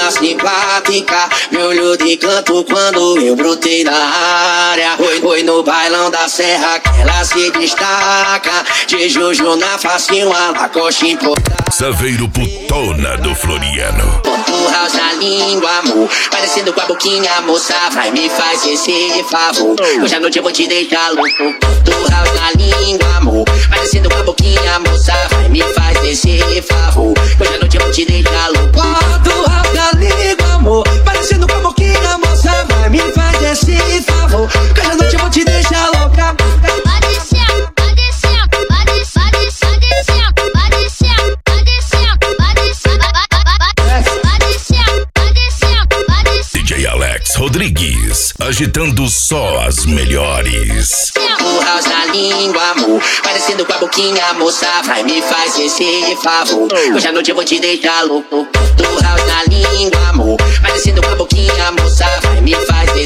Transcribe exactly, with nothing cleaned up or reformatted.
simpática, me olhou de canto quando eu brotei na área. Foi, foi no bailão da serra que ela se destaca, de Juju na face uma lacoste importada. Saveiro putona do Floriano. Ponto house na língua, amor, parecendo com a boquinha, moça, vai me faz esse favor. Hoje à noite eu vou te deixar louco. Ponto house na língua, amor, parecendo com a boquinha, moça, vai me faz esse favor. Hoje à noite eu vou te deixar louco. Ponto house na língua, amor, parecendo com a boquinha, moça, vai me faz esse favor. Hoje à noite eu vou te deixar louca. D J Alex Rodrigues, agitando só as melhores. O house na língua, amor, parecendo com a boquinha, moça, vai me faz esse favor. Hoje à noite eu vou te deixar louco. O house na língua, amor, parecendo com a boquinha, moça, vai me faz